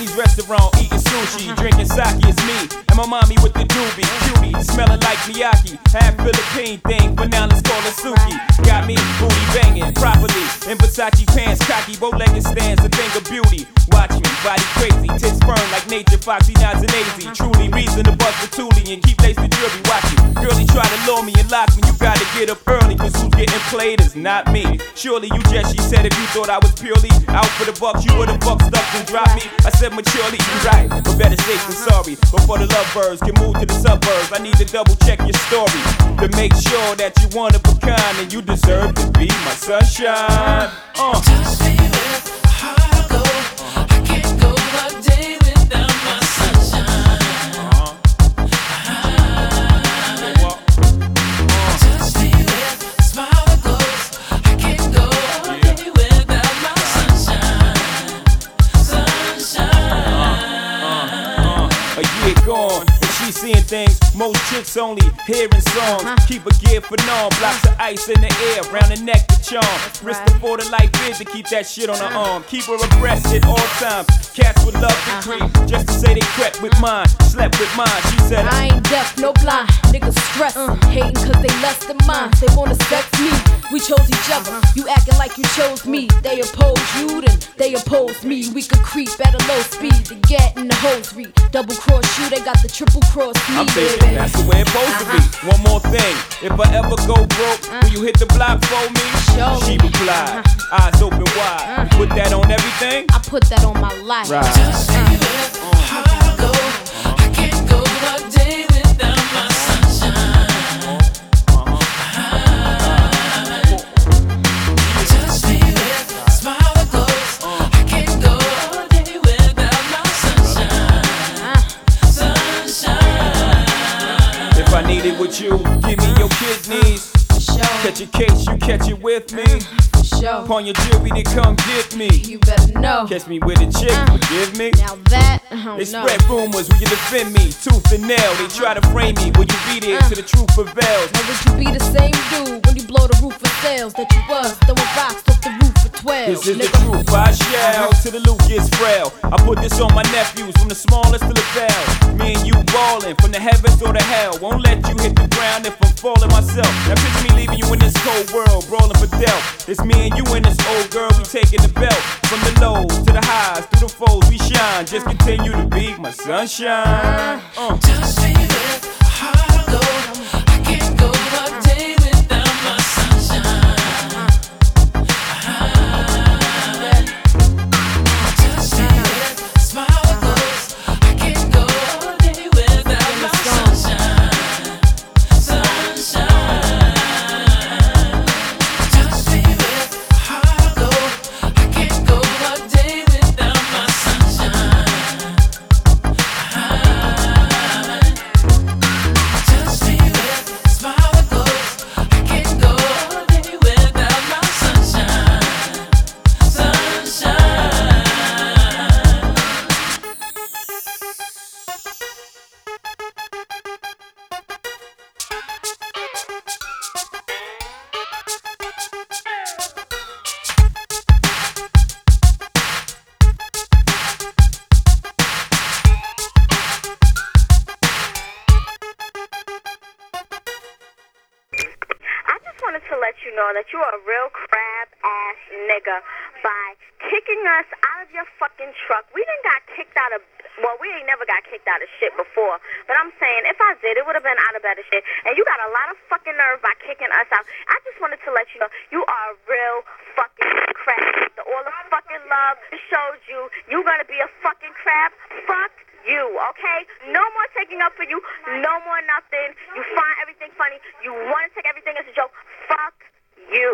Chinese restaurant, eating sushi, drinking sake, it's me and my mommy with the doobie, cutie, smelling like Miyake, half Philippine thing, but now let's call her Suki. Got me booty banging properly in Versace pants, cocky, bow-legged stands, a thing of beauty. Watch me, body crazy, tits firm like nature, foxy, nods and easy. Truly reason to bust the toolie and keep lace the jury. Watch it, girlie try to lure me and lock me. You gotta get up early, cause who's getting played is not me. Surely you just, she said, if you thought I was purely out for the bucks, you would've fucked stuff and dropped me. I said maturely, you right, but better safe than sorry. Before the lovebirds can move to the suburbs, I need to double check your story to make sure that you one of a kind and you deserve to be my sunshine. Touch me with heart of gold. I can't go a day without my sunshine. Touch me with a smile that glows. I can't go a day without my sunshine. Sunshine. A year gone, and she seeing things most chicks only hearing songs. Keep a gear for norm, blocks of ice in the air, round the neck to charm. Wrist before the light bid to keep that shit on her arm. Keep her abreast at all times. Cats would love to creep, just to say they crept with mine, slept with mine. She said I ain't deaf, no blind. Niggas stressing, hating cause they less than mine. They wanna sex me, we chose each other. You acting like you chose me. They oppose you, then they oppose me. We could creep at a low speed to get in the hosiery. Double cross you, they got the triple cross me. I'm thinking that's the way it's supposed to be. One more thing, if I ever go broke, will you hit the block for me? Sure. She replied, eyes open wide. You put that on everything? I put that on my life. Right. Touch me with heart of gold. I can't go a day without my sunshine. Touch me with a smile that glows. I can't go a day without my sunshine. Sunshine. If I need it with you, give me your kidneys. Catch a case, you catch it with me. Show. Upon your jewelry, they come get me. You better know. Catch me with a chick, forgive me. Now that, I don't They know. spread rumors, will you defend me? Tooth and nail, they try to frame me. Will you be there till the truth prevails? Now would you be the same dude when you blow the roof of sales that you was throwing rocks off the roof for 12? This is the truth, I shall, till the loot gets frail. I put this on my nephews, from the smallest to the bell. Me and you ballin', from the heavens or the hell. Won't let you hit the ground if I'm falling myself. Now picture me leaving you in this cold world, brawling for death. It's me and you and this old girl, we taking the belt. From the lows to the highs, through the foes we shine. Just continue to be my sunshine. Touch me with heart of gold. I can't go a day without my sunshine. Touch me with a smile that glows. I can't go a day without my sunshine. Sunshine. Touch me with heart of gold. I can't go a day without my sunshine. Touch me with a smile that glows. I can't go a day without my sunshine. Sunshine. I just wanted to let you know that you are a real crab-ass nigga by kicking us out of your fucking truck. We done got kicked out of, well, we ain't never got kicked out of shit before. But I'm saying, if I did, it would have been out of better shit. And you got a lot of fucking nerve by kicking us out. I just wanted to let you know, you are a real fucking crab. After all the fucking love it showed you, you gonna be a fucking crab? Fuck you, okay? No more taking up for you. No more nothing. You find everything funny. You want to take everything as a joke. Fuck you.